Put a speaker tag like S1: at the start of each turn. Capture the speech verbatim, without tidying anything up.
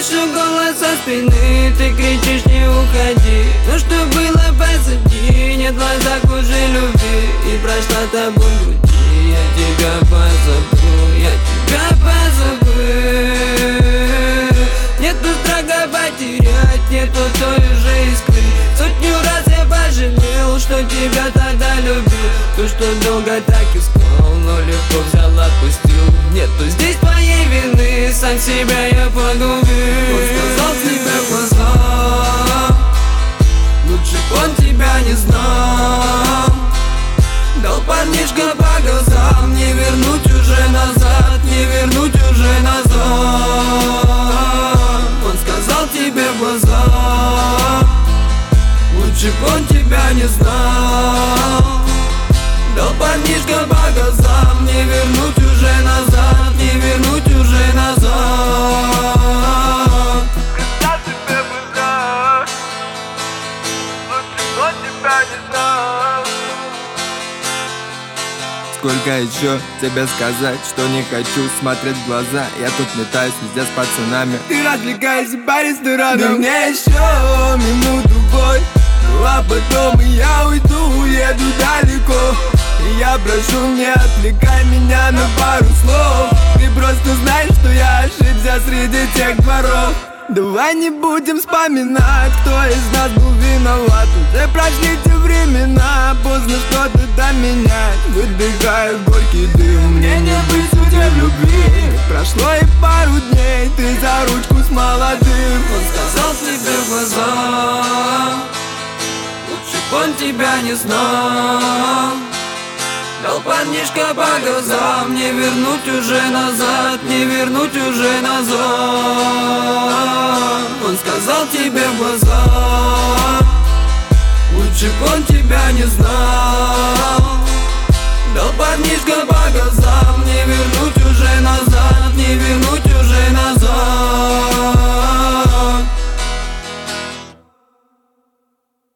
S1: Слышу голос со спины, ты кричишь не уходи. Но что было позади, нет в глазах уже любви. И прошла тобой в груди, я тебя позабыл, я тебя позабыл. Нету страха потерять, нету той же искры. Сотню раз я пожалел, что тебя тогда любил. То, что долго так искал, но легко взял, отпустил. Нету здесь твоей вины, сам себя я погубил. Он сказал тебе в глаза, лучше б он тебя не знал. Дал парнишка по глазам, не вернуть уже назад, не вернуть уже назад. Он сказал тебе в глаза, лучше б он тебя не знал. Дал парнишка по глазам, не вернуть уже назад, не вернуть уже назад.
S2: Когда тебе глаза, лучше б он тебя не знал.
S3: Сколько еще тебе сказать, что не хочу смотреть в глаза. Я тут метаюсь везде с пацанами,
S1: Ты развлекаешься по ресторанам.
S3: да мне еще минут-другой, ну а потом я уйду, уеду далеко. И я прошу, не отвлекай меня на пару слов. Ты просто знаешь, что я ошибся среди тех дворов. Давай не будем вспоминать, кто из нас был виноват. Уже прошли те времена, поздно что-то менять. Выдыхаю горький дым, мне не быть судьей в любви. Прошло и пару дней, ты за ручку с молодым.
S1: Он сказал тебе в глаза, лучше б он тебя не знал. Дал парнишка по глазам, не вернуть уже назад, не вернуть уже назад. Он сказал тебе в глаза, лучше б он тебя не знал. Дал парнишка по глазам,